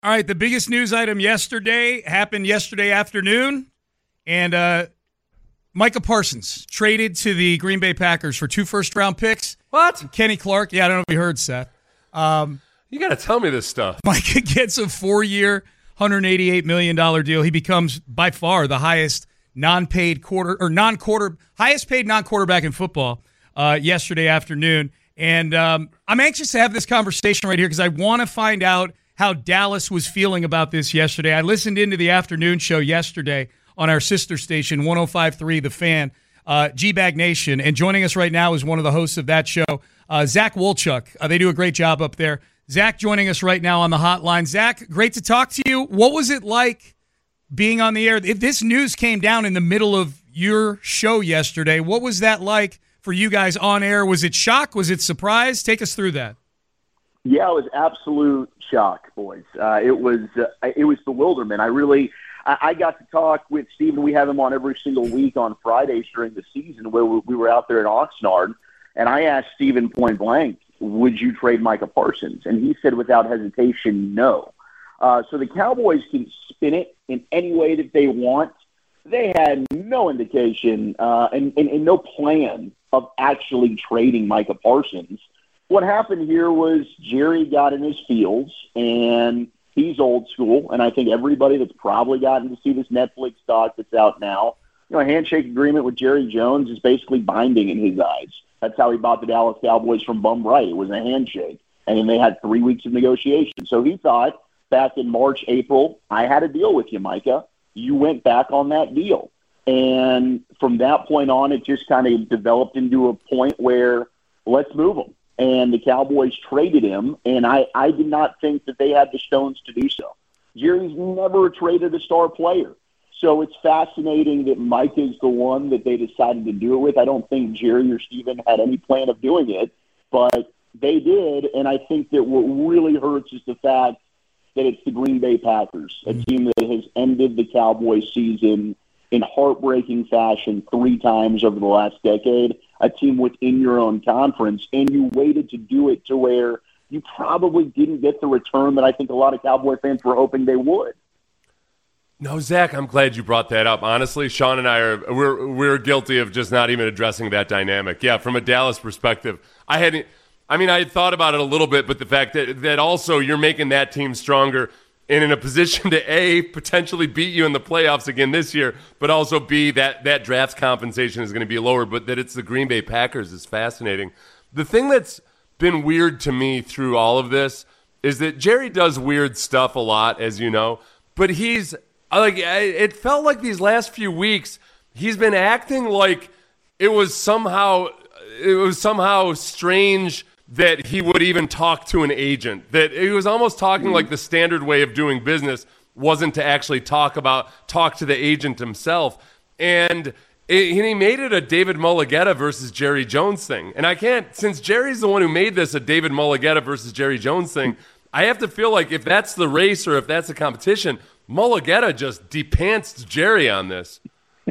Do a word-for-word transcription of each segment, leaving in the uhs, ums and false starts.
All right, the biggest news item yesterday happened yesterday afternoon, and uh, Micah Parsons traded to the Green Bay Packers for two first-round picks. What? Kenny Clark. Yeah, I don't know if you heard, Seth. Um, you got to tell me this stuff. Micah gets a four-year, one hundred eighty-eight million dollars deal. He becomes, by far, the highest non-paid quarter or non-quarter, highest-paid non-quarterback in football uh, yesterday afternoon. And um, I'm anxious to have this conversation right here because I want to find out how Dallas was feeling about this yesterday. I listened into the afternoon show yesterday on our sister station, one oh five point three The Fan, uh, G-Bag Nation. And joining us right now is one of the hosts of that show, uh, Zach Wolchuk. Uh, they do a great job up there. Zach joining us right now on the hotline. Zach, great to talk to you. What was it like being on the air? If this news came down in the middle of your show yesterday, what was that like for you guys on air? Was it shock? Was it surprise? Take us through that. Yeah, it was absolute shock, boys. Uh, it was uh, it was bewilderment. I really, I, I got to talk with Steven. We have him on every single week on Fridays during the season where we, we were out there in Oxnard, and I asked Steven point blank, would you trade Micah Parsons? And he said without hesitation, no. Uh, so the Cowboys can spin it in any way that they want. They had no indication uh, and, and, and no plan of actually trading Micah Parsons. What happened here was Jerry got in his feels, and he's old school, and I think everybody that's probably gotten to see this Netflix doc that's out now, you know, a handshake agreement with Jerry Jones is basically binding in his eyes. That's how he bought the Dallas Cowboys from Bum Bright. It was a handshake, and then they had three weeks of negotiation. So he thought back in March, April, I had a deal with you, Micah. You went back on that deal. And from that point on, it just kind of developed into a point where let's move him. And the Cowboys traded him, and I, I did not think that they had the stones to do so. Jerry's never traded a star player. So it's fascinating that Mike is the one that they decided to do it with. I don't think Jerry or Steven had any plan of doing it, but they did, and I think that what really hurts is the fact that it's the Green Bay Packers, a team that has ended the Cowboys season in heartbreaking fashion three times over the last decade, a team within your own conference, and you waited to do it to where you probably didn't get the return that I think a lot of Cowboy fans were hoping they would. No, Zach, I'm glad you brought that up. Honestly, Sean and I are we're we're guilty of just not even addressing that dynamic. Yeah, from a Dallas perspective, I hadn't. I mean, I had thought about it a little bit, but the fact that that also you're making that team stronger and in a position to A, potentially beat you in the playoffs again this year, but also B, that that draft compensation is going to be lower, but that it's the Green Bay Packers is fascinating. The thing that's been weird to me through all of this is that Jerry does weird stuff a lot, as you know, but he's like, it felt like these last few weeks he's been acting like it was somehow it was somehow strange that he would even talk to an agent, that he was almost talking like the standard way of doing business wasn't to actually talk about, talk to the agent himself. And, it, and he made it a David Mulugheta versus Jerry Jones thing. And I can't, since Jerry's the one who made this a David Mulugheta versus Jerry Jones thing, I have to feel like if that's the race or if that's the competition, Mulugheta just depantsed Jerry on this.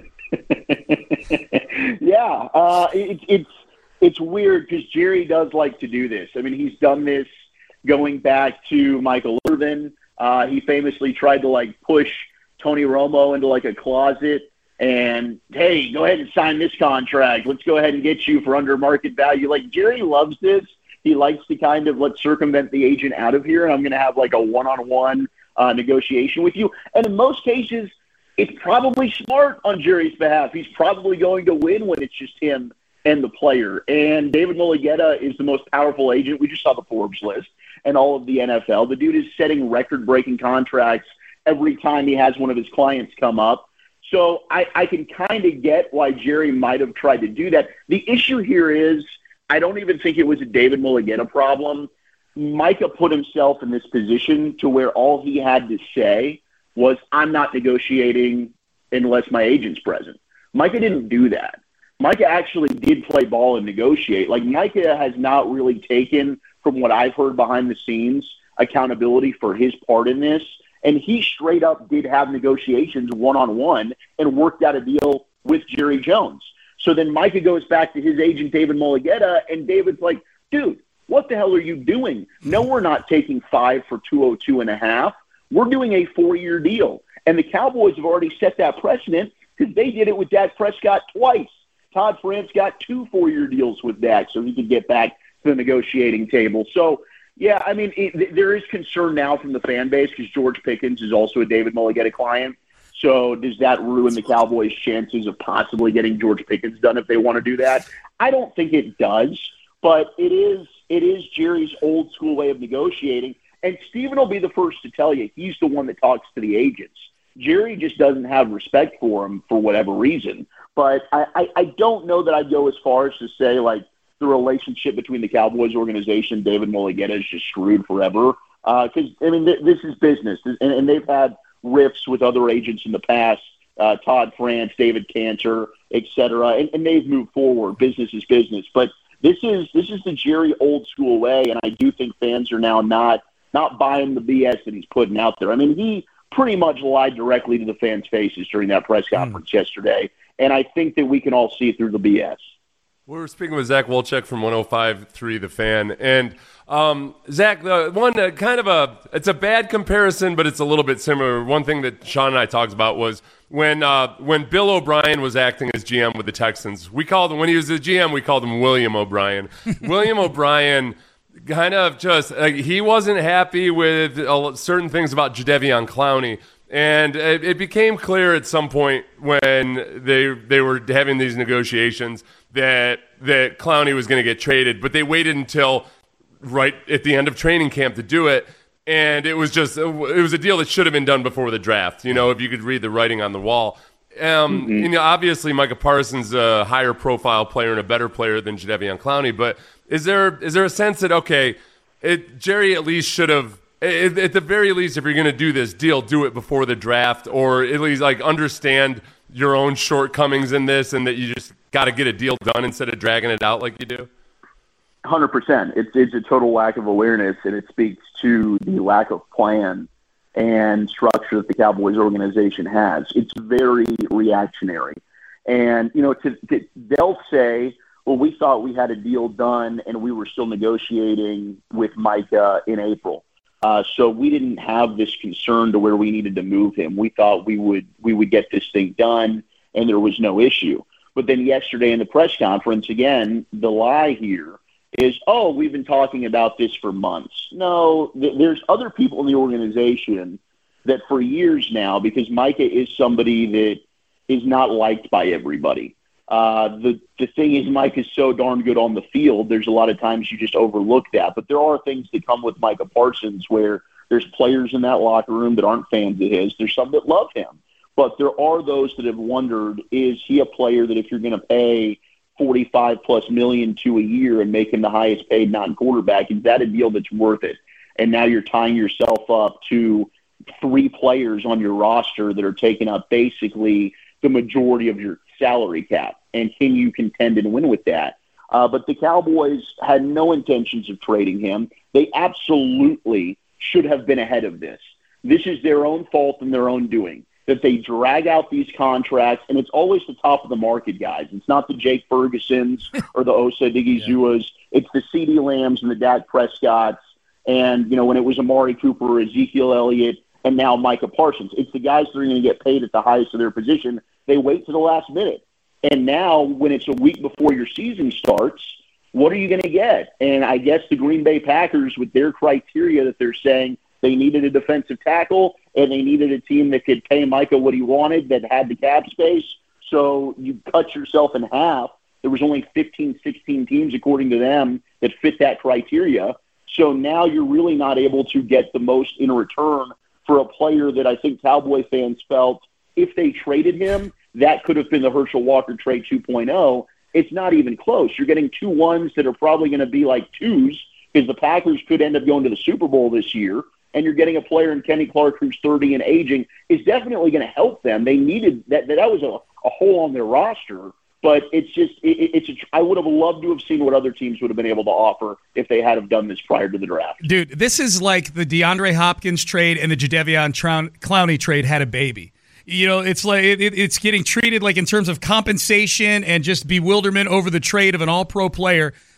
yeah, uh, it, it's, It's weird because Jerry does like to do this. I mean, he's done this going back to Michael Irvin. Uh, he famously tried to, like, push Tony Romo into, like, a closet and, hey, go ahead and sign this contract. Let's go ahead and get you for under market value. Like, Jerry loves this. He likes to kind of, let's circumvent the agent out of here, and I'm going to have, like, a one-on-one uh, negotiation with you. And in most cases, it's probably smart on Jerry's behalf. He's probably going to win when it's just him and the player. And David Mulugheta is the most powerful agent. We just saw the Forbes list and all of the N F L. The dude is setting record-breaking contracts every time he has one of his clients come up. So I, I can kind of get why Jerry might have tried to do that. The issue here is I don't even think it was a David Mulugheta problem. Micah put himself in this position to where all he had to say was, I'm not negotiating unless my agent's present. Micah didn't do that. Micah actually did play ball and negotiate. Like, Micah has not really taken, from what I've heard behind the scenes, accountability for his part in this. And he straight up did have negotiations one-on-one and worked out a deal with Jerry Jones. So then Micah goes back to his agent, David Mulugheta, and David's like, dude, what the hell are you doing? No, we're not taking five for two oh two and a half. we're doing a four-year deal. And the Cowboys have already set that precedent because they did it with Dak Prescott twice. Todd France got two four-year deals with Dak so he could get back to the negotiating table. So, yeah, I mean, it, there is concern now from the fan base because George Pickens is also a David Mulugheta client. So does that ruin the Cowboys' chances of possibly getting George Pickens done if they want to do that? I don't think it does, but it is it is Jerry's old school way of negotiating. And Steven will be the first to tell you he's the one that talks to the agents. Jerry just doesn't have respect for him for whatever reason. But I, I, I don't know that I'd go as far as to say, like, the relationship between the Cowboys organization and David Mulugheta is just screwed forever. Because, uh, I mean, th- this is business. And, and they've had riffs with other agents in the past, uh, Todd France, David Cantor, et cetera, and, and they've moved forward. Business is business. But this is this is the Jerry old school way, and I do think fans are now not not buying the B S that he's putting out there. I mean, he pretty much lied directly to the fans' faces during that press conference mm. yesterday, and I think that we can all see through the B S. We were speaking with Zach Wolchek from one oh five point three The Fan. And, um, Zach, the one uh, kind of a – it's a bad comparison, but it's a little bit similar. One thing that Sean and I talked about was when uh, when Bill O'Brien was acting as G M with the Texans, we called him – when he was the G M, we called him William O'Brien. William O'Brien kind of just uh, – he wasn't happy with uh, certain things about Jadeveon Clowney. And it, it became clear at some point when they they were having these negotiations that that Clowney was going to get traded, but they waited until right at the end of training camp to do it, and it was just it was a deal that should have been done before the draft. You know, if you could read the writing on the wall. Um, mm-hmm. You know, obviously Micah Parsons a higher profile player and a better player than Jadeveon Clowney, but is there is there a sense that okay, it, Jerry at least should have. At the very least, if you're going to do this deal, do it before the draft, or at least like understand your own shortcomings in this, and that you just got to get a deal done instead of dragging it out like you do. one hundred percent. It's it's a total lack of awareness, and it speaks to the lack of plan and structure that the Cowboys organization has. It's very reactionary, and you know, to, to, they'll say, "Well, we thought we had a deal done, and we were still negotiating with Micah in April." Uh, so we didn't have this concern to where we needed to move him. We thought we would we would get this thing done, and there was no issue. But then yesterday in the press conference, again, the lie here is, oh, we've been talking about this for months. No, th- there's other people in the organization that for years now, because Micah is somebody that is not liked by everybody. Uh, the the thing is, Mike is so darn good on the field, there's a lot of times you just overlook that. But there are things that come with Micah Parsons where there's players in that locker room that aren't fans of his. There's some that love him. But there are those that have wondered, is he a player that if you're going to pay forty-five plus million to a year and make him the highest paid non-quarterback, is that a deal that's worth it? And now you're tying yourself up to three players on your roster that are taking up basically the majority of your salary cap. And can you contend and win with that? Uh, but the Cowboys had no intentions of trading him. They absolutely should have been ahead of this. This is their own fault and their own doing, that they drag out these contracts, and it's always the top of the market guys. It's not the Jake Fergusons or the Osa Digizuas. Yeah. It's the CeeDee Lambs and the Dak Prescotts. And, you know, when it was Amari Cooper, Ezekiel Elliott, and now Micah Parsons, it's the guys that are going to get paid at the highest of their position. They wait to the last minute. And now when it's a week before your season starts, what are you going to get? And I guess the Green Bay Packers, with their criteria that they're saying they needed a defensive tackle and they needed a team that could pay Micah what he wanted, that had the cap space. So you cut yourself in half. There was only fifteen, sixteen teams, according to them, that fit that criteria. So now you're really not able to get the most in return for a player that I think Cowboy fans felt if they traded him, that could have been the Herschel Walker trade two point oh. It's not even close. You're getting two ones that are probably going to be like twos because the Packers could end up going to the Super Bowl this year, and you're getting a player in Kenny Clark who's thirty and aging is definitely going to help them. They needed that. That was a, a hole on their roster, but it's just it, it's. A, I would have loved to have seen what other teams would have been able to offer if they had have done this prior to the draft. Dude, this is like the DeAndre Hopkins trade and the Jadeveon Clowney trade had a baby. You know, it's like it, it's getting treated like in terms of compensation and just bewilderment over the trade of an all-pro player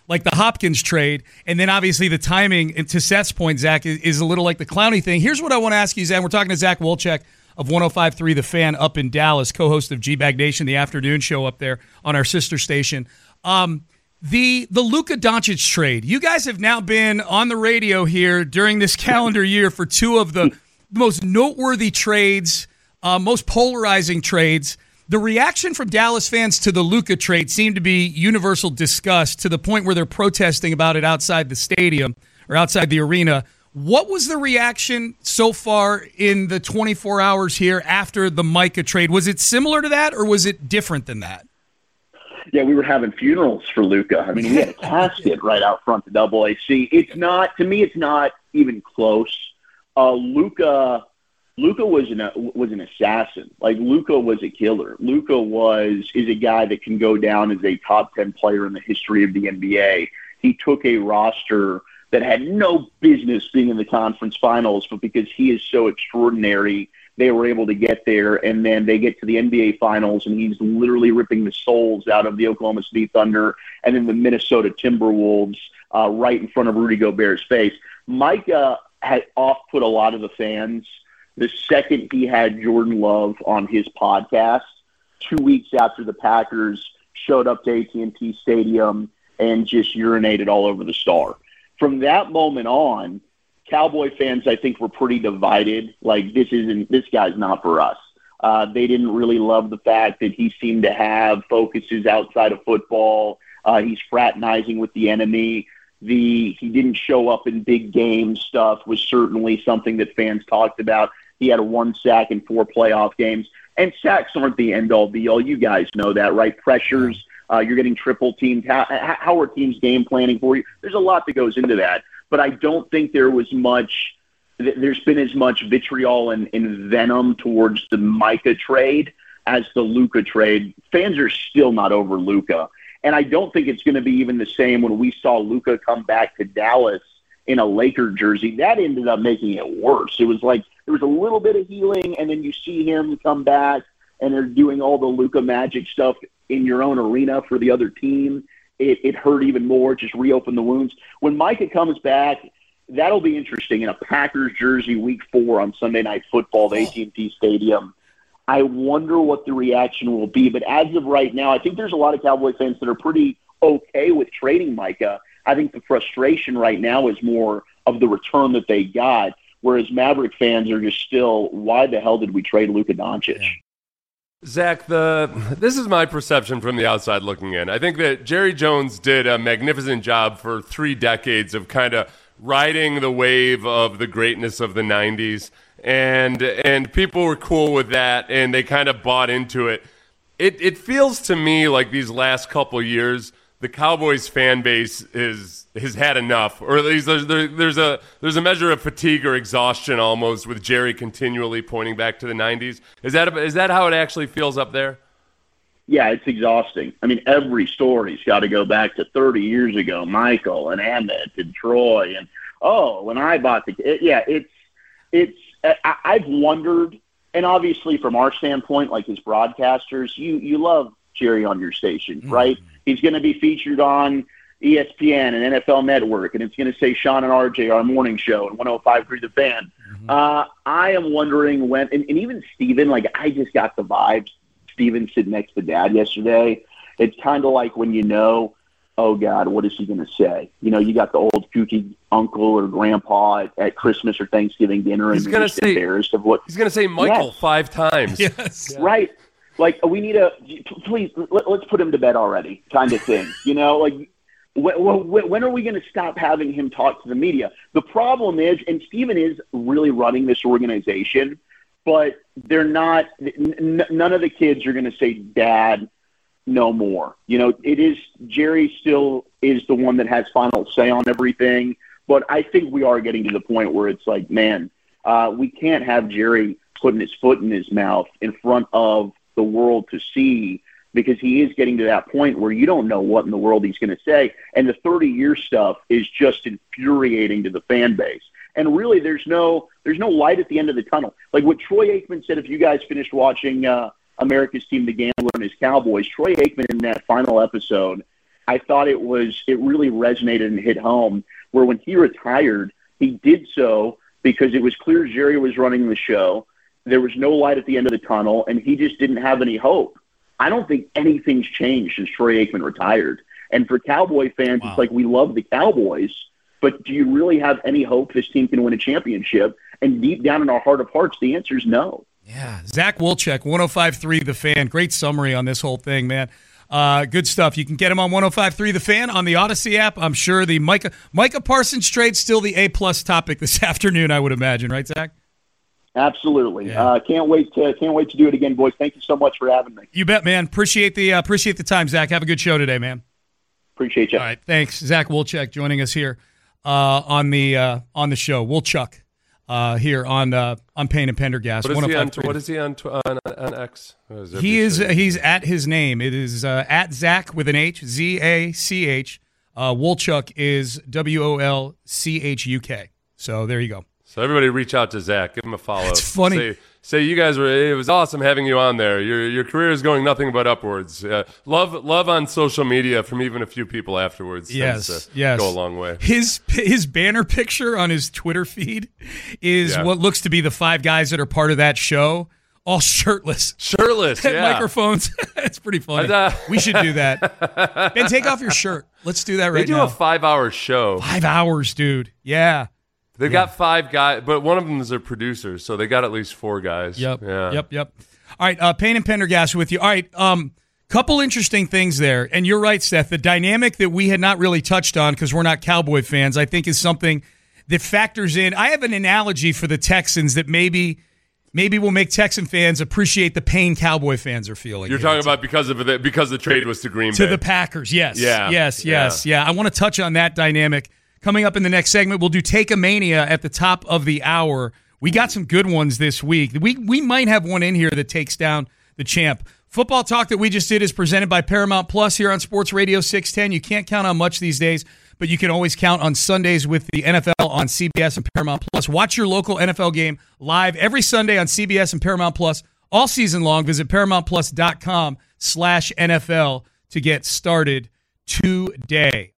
like the Hopkins trade, and then obviously the timing, and to Seth's point, Zach, is, is a little like the Clowney thing. Here's what I want to ask you, Zach. We're talking to Zach Wolchek of one oh five point three The Fan up in Dallas, co-host of G-Bag Nation, the afternoon show up there on our sister station. Um, the the Luka Doncic trade. You guys have now been on the radio here during this calendar year for two of the most noteworthy trades, uh, most polarizing trades. The reaction from Dallas fans to the Luka trade seemed to be universal disgust, to the point where they're protesting about it outside the stadium or outside the arena. What was the reaction so far in the twenty-four hours here after the Micah trade? Was it similar to that, or was it different than that? Yeah, we were having funerals for Luka. I mean, we had a casket right out front to Double A C. It's not, to me, it's not even close. Uh, Luka... Luka was an was an assassin. Like, Luka was a killer. Luka was is a guy that can go down as a top ten player in the history of the N B A. He took a roster that had no business being in the conference finals, but because he is so extraordinary, they were able to get there. And then they get to the N B A finals, and he's literally ripping the souls out of the Oklahoma City Thunder and then the Minnesota Timberwolves uh, right in front of Rudy Gobert's face. Micah had off-put a lot of the fans the second he had Jordan Love on his podcast, two weeks after the Packers showed up to A T and T Stadium and just urinated all over the Star. From that moment on, Cowboy fans, I think, were pretty divided. Like, this isn't, this guy's not for us. Uh, they didn't really love the fact that he seemed to have focuses outside of football. Uh, he's fraternizing with the enemy. The he didn't show up in big game stuff was certainly something that fans talked about. He had a one sack in four playoff games. And sacks aren't the end-all, be-all. You guys know that, right? Pressures, uh, you're getting triple teamed. How, how are teams game planning for you? There's a lot that goes into that. But I don't think there was much – there's been as much vitriol and, and venom towards the Micah trade as the Luka trade. Fans are still not over Luka. And I don't think it's going to be even the same when we saw Luka come back to Dallas in a Laker jersey. That ended up making it worse. It was like there was a little bit of healing, and then you see him come back, and they're doing all the Luka magic stuff in your own arena for the other team. It, it hurt even more, just reopen the wounds. When Micah comes back, that'll be interesting in a Packers jersey week four on Sunday Night Football at A T and T Stadium. I wonder what the reaction will be. But as of right now, I think there's a lot of Cowboy fans that are pretty okay with trading Micah. I think the frustration right now is more of the return that they got, whereas Maverick fans are just still, why the hell did we trade Luka Doncic? Yeah. Zach, the this is my perception from the outside looking in. I think that Jerry Jones did a magnificent job for three decades of kind of riding the wave of the greatness of the nineties, and and people were cool with that, and they kind of bought into it. It it feels to me like these last couple years, the Cowboys fan base is has had enough, or at least there's, there, there's a there's a measure of fatigue or exhaustion almost with Jerry continually pointing back to the nineties. Is that is that how it actually feels up there? Yeah, it's exhausting. I mean, every story's got to go back to thirty years ago, Michael and Emmett and Troy, and oh, when I bought the it, yeah, it's it's I, I've wondered, and obviously from our standpoint, like as broadcasters, you you love Jerry on your station, mm-hmm. right? He's going to be featured on E S P N and N F L Network, and it's going to say Sean and R J, our morning show, and one oh five point three The Fan. Mm-hmm. Uh, I am wondering when, and, and even Steven, like I just got the vibes. Steven sitting next to Dad yesterday. It's kind of like when you know, oh God, what is he going to say? You know, you got the old kooky uncle or grandpa at, at Christmas or Thanksgiving dinner, he's and you're just say, embarrassed of what he's going to say. Michael yes. five times. Yes, right. Like we need a please let, let's put him to bed already, kind of thing. You know, like when, when are we going to stop having him talk to the media? The problem is, and Steven is really running this organization, but they're not. N- none of the kids are going to say, "Dad, no more." You know, it is Jerry still is the one that has final say on everything. But I think we are getting to the point where it's like, man, uh, we can't have Jerry putting his foot in his mouth in front of the world to see, because he is getting to that point where you don't know what in the world he's going to say. And the thirty-year stuff is just infuriating to the fan base. And really, there's no there's no light at the end of the tunnel. Like what Troy Aikman said, if you guys finished watching uh, America's Team, The Gambler and his Cowboys, Troy Aikman in that final episode I thought it was it really resonated and hit home. Where when he retired, he did so because it was clear Jerry was running the show. There was no light at the end of the tunnel, and he just didn't have any hope. I don't think anything's changed since Troy Aikman retired. And for Cowboy fans, wow. It's like we love the Cowboys, but do you really have any hope this team can win a championship? And deep down in our heart of hearts, the answer is no. Yeah, Zach Wolchek, one oh five point three The Fan. Great summary on this whole thing, man. Uh, good stuff. You can get him on one oh five point three The Fan on the Odyssey app. I'm sure the Micah Micah Parsons trade still the A-plus topic this afternoon, I would imagine. Right, Zach? Absolutely. Yeah. Uh, can't wait to can't wait to do it again, boys. Thank you so much for having me. You bet, man. Appreciate the uh, appreciate the time, Zach. Have a good show today, man. Appreciate you. All right, thanks, Zach Wolchek, joining us here uh, on the uh, on the show. Wolchuk uh, here on uh, on Payne and Pendergast. What is he on? What is he on on, on X? Is he is uh, he's at his name. It is uh, at Zach with an H, Z A C H. Uh, Wolchuk is W O L C H U K. So there you go. So everybody reach out to Zach. Give him a follow. It's funny. Say, say you guys were, it was awesome having you on there. Your your career is going nothing but upwards. Uh, love love on social media from even a few people afterwards. Yes, tends to yes. go a long way. His his banner picture on his Twitter feed is yeah. what looks to be the five guys that are part of that show, all shirtless. Shirtless, yeah. Microphones. It's pretty funny. Uh, we should do that. Ben, take off your shirt. Let's do that right now. They do now. a five-hour show. Five hours, dude. Yeah. They've yeah. got five guys, but one of them is their producers, so they got at least four guys. Yep, yeah. yep, yep. All right, uh, Payne and Pendergast with you. All right, um, couple interesting things there. And you're right, Seth. The dynamic that we had not really touched on because we're not Cowboy fans, I think is something that factors in. I have an analogy for the Texans that maybe maybe will make Texan fans appreciate the pain Cowboy fans are feeling. You're talking about because of the, because the trade was to Green to Bay. the Packers, yes. Yeah. Yes, yes, yeah. yeah. I want to touch on that dynamic. Coming up in the next segment, we'll do Take a Mania at the top of the hour. We got some good ones this week. We we might have one in here that takes down the champ. Football talk that we just did is presented by Paramount Plus here on Sports Radio six ten. You can't count on much these days, but you can always count on Sundays with the N F L on C B S and Paramount Plus. Watch your local N F L game live every Sunday on C B S and Paramount Plus all season long. Visit paramountplus.com slash NFL to get started today.